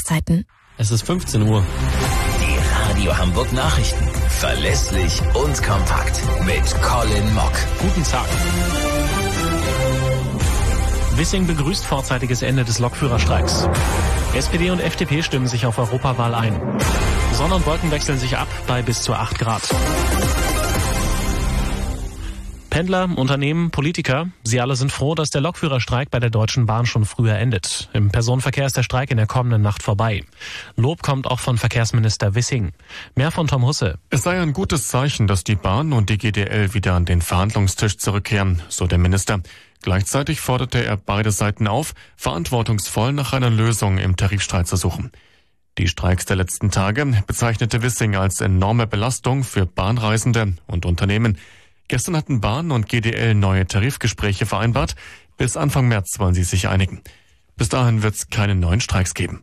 Verkehrszeiten. Es ist 15 Uhr. Die Radio Hamburg Nachrichten. Verlässlich und kompakt. Mit Colin Mock. Guten Tag. Wissing begrüßt vorzeitiges Ende des Lokführerstreiks. SPD und FDP stimmen sich auf Europawahl ein. Sonne und Wolken wechseln sich ab bei bis zu 8 Grad. Pendler, Unternehmen, Politiker, sie alle sind froh, dass der Lokführerstreik bei der Deutschen Bahn schon früher endet. Im Personenverkehr ist der Streik in der kommenden Nacht vorbei. Lob kommt auch von Verkehrsminister Wissing. Mehr von Tom Husse. Es sei ein gutes Zeichen, dass die Bahn und die GDL wieder an den Verhandlungstisch zurückkehren, so der Minister. Gleichzeitig forderte er beide Seiten auf, verantwortungsvoll nach einer Lösung im Tarifstreit zu suchen. Die Streiks der letzten Tage bezeichnete Wissing als enorme Belastung für Bahnreisende und Unternehmen. Gestern hatten Bahn und GDL neue Tarifgespräche vereinbart. Bis Anfang März wollen sie sich einigen. Bis dahin wird es keine neuen Streiks geben.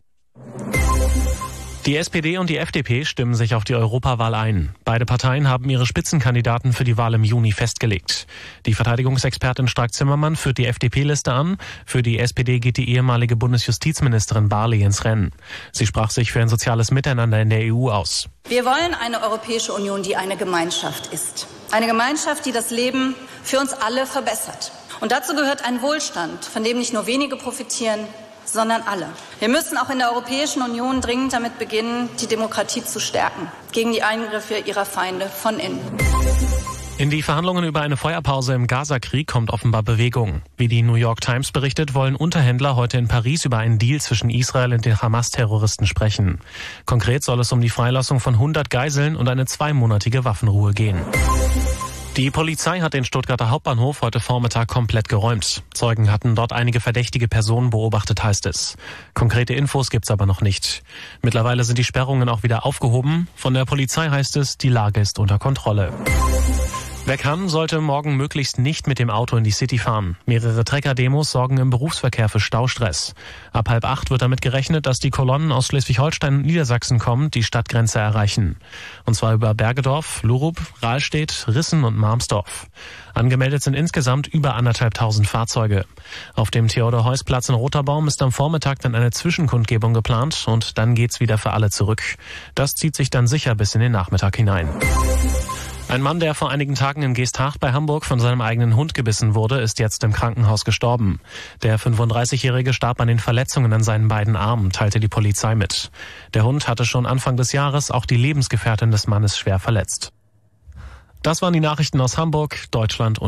Die SPD und die FDP stimmen sich auf die Europawahl ein. Beide Parteien haben ihre Spitzenkandidaten für die Wahl im Juni festgelegt. Die Verteidigungsexpertin Strack-Zimmermann führt die FDP-Liste an. Für die SPD geht die ehemalige Bundesjustizministerin Barley ins Rennen. Sie sprach sich für ein soziales Miteinander in der EU aus. Wir wollen eine Europäische Union, die eine Gemeinschaft ist. Eine Gemeinschaft, die das Leben für uns alle verbessert. Und dazu gehört ein Wohlstand, von dem nicht nur wenige profitieren, sondern alle. Wir müssen auch in der Europäischen Union dringend damit beginnen, die Demokratie zu stärken, gegen die Eingriffe ihrer Feinde von innen. In die Verhandlungen über eine Feuerpause im Gaza-Krieg kommt offenbar Bewegung. Wie die New York Times berichtet, wollen Unterhändler heute in Paris über einen Deal zwischen Israel und den Hamas-Terroristen sprechen. Konkret soll es um die Freilassung von 100 Geiseln und eine 2-monatige Waffenruhe gehen. Die Polizei hat den Stuttgarter Hauptbahnhof heute Vormittag komplett geräumt. Zeugen hatten dort einige verdächtige Personen beobachtet, heißt es. Konkrete Infos gibt's aber noch nicht. Mittlerweile sind die Sperrungen auch wieder aufgehoben. Von der Polizei heißt es, die Lage ist unter Kontrolle. Wer kann, sollte morgen möglichst nicht mit dem Auto in die City fahren. Mehrere Trecker-Demos sorgen im Berufsverkehr für Staustress. Ab 7:30 wird damit gerechnet, dass die Kolonnen aus Schleswig-Holstein und Niedersachsen kommend die Stadtgrenze erreichen. Und zwar über Bergedorf, Lurup, Rahlstedt, Rissen und Marmsdorf. Angemeldet sind insgesamt über 1.500 Fahrzeuge. Auf dem Theodor-Heuss-Platz in Roterbaum ist am Vormittag dann eine Zwischenkundgebung geplant und dann geht's wieder für alle zurück. Das zieht sich dann sicher bis in den Nachmittag hinein. Ein Mann, der vor einigen Tagen in Geesthacht bei Hamburg von seinem eigenen Hund gebissen wurde, ist jetzt im Krankenhaus gestorben. Der 35-Jährige starb an den Verletzungen an seinen beiden Armen, teilte die Polizei mit. Der Hund hatte schon Anfang des Jahres auch die Lebensgefährtin des Mannes schwer verletzt. Das waren die Nachrichten aus Hamburg, Deutschland und